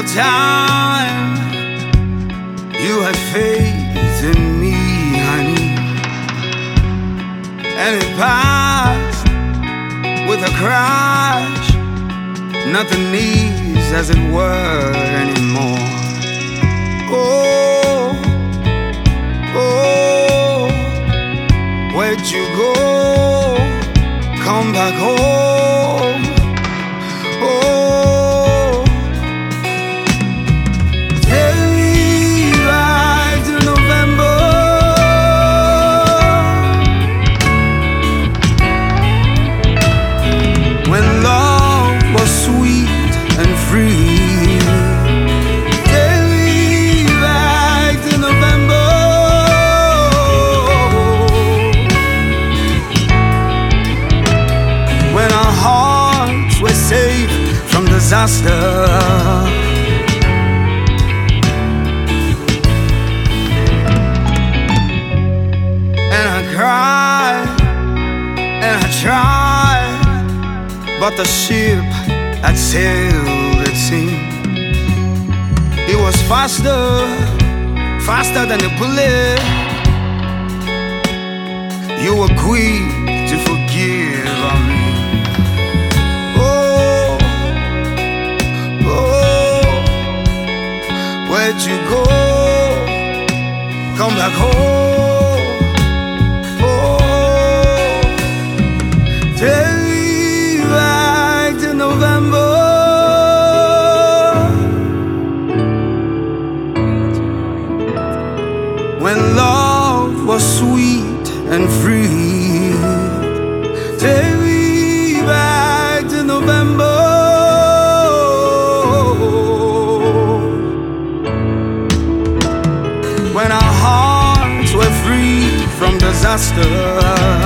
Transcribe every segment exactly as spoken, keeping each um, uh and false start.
time you had faith in me, honey, and it passed with a crash. Nothing needs as it were anymore. Oh, oh, where'd you go? Come back home. Oh, take me back to November, when love was sweet and free. Take me back to November, when our hearts were safe from disaster. And I cried and I tried, but the ship had sailed, it seemed. It was faster, faster than a bullet. You were quick to forgive me. Oh, oh, where'd you go? Come back home. Oh, take me back to November, when love was sweet and free. Take me back to November, when our hearts were free from disaster.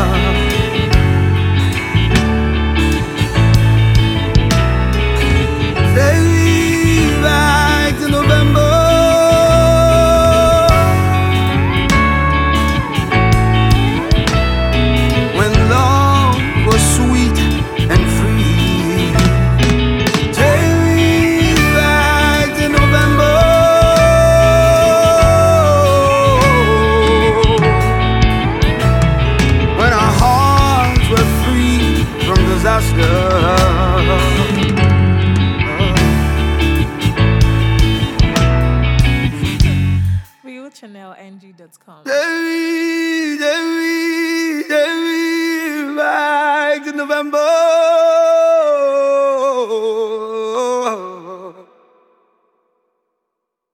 Take me back to November, when love was sweet and free. Take me back to November, when our hearts were free from disaster. real channel N G dot com. Take me, take me, take me back to November.